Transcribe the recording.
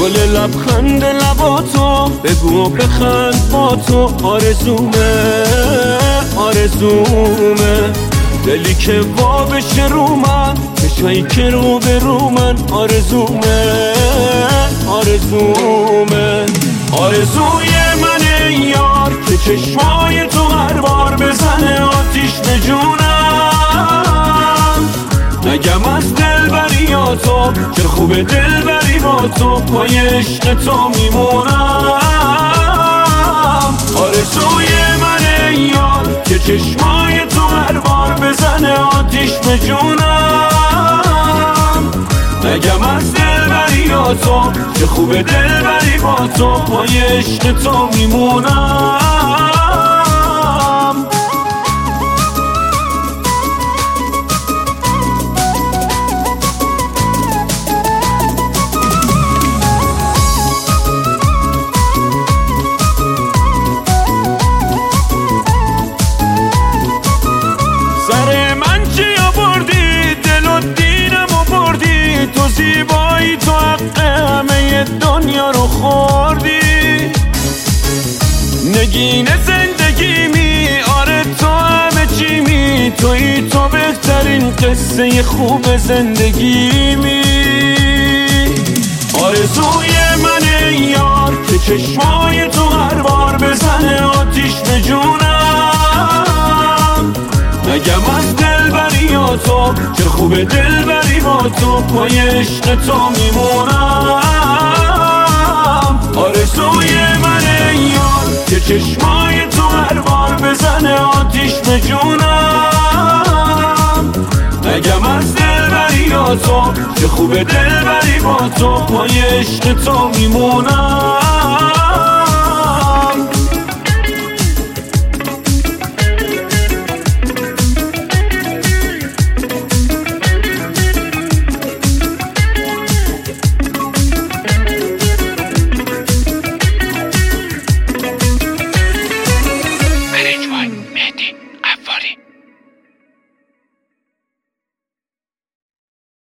گل لبخند لباتو بگو و بخند با تو آرزومه آرزومه دلی که وا بشه رو من چشایی که رو به رو من آرزومه آرزومه آرزوی من یار که چشمای تو هر بار بزنه آتیش به جونم نگم از دل بری یا تو چه خوبه دل بری با تو پای عشق تو میمونم آرزوی من یار که چشمای تو هر بار بزنه آتیش به جونم نگم از دل بری یا تو چه خوبه دل بری با تو پای عشق تو میمونم تو زیبایی تو حق همه دنیا رو خوردی نگین زندگیمی آره تو همه چیمی تویی تو بهترین قصه خوب زندگیمی آرزوی من یار که چشمای تو هر بار بزنه آتیش به جونم نگم از دل بری یا تو چه خوبه دل بری با تو پای عشق تو میمونم آرزوی من یار که چشمای تو هر بار بزنه آتیش به جونم نگم از دل بری یا تو چه خوبه دل بری با تو پای عشق تو میمونم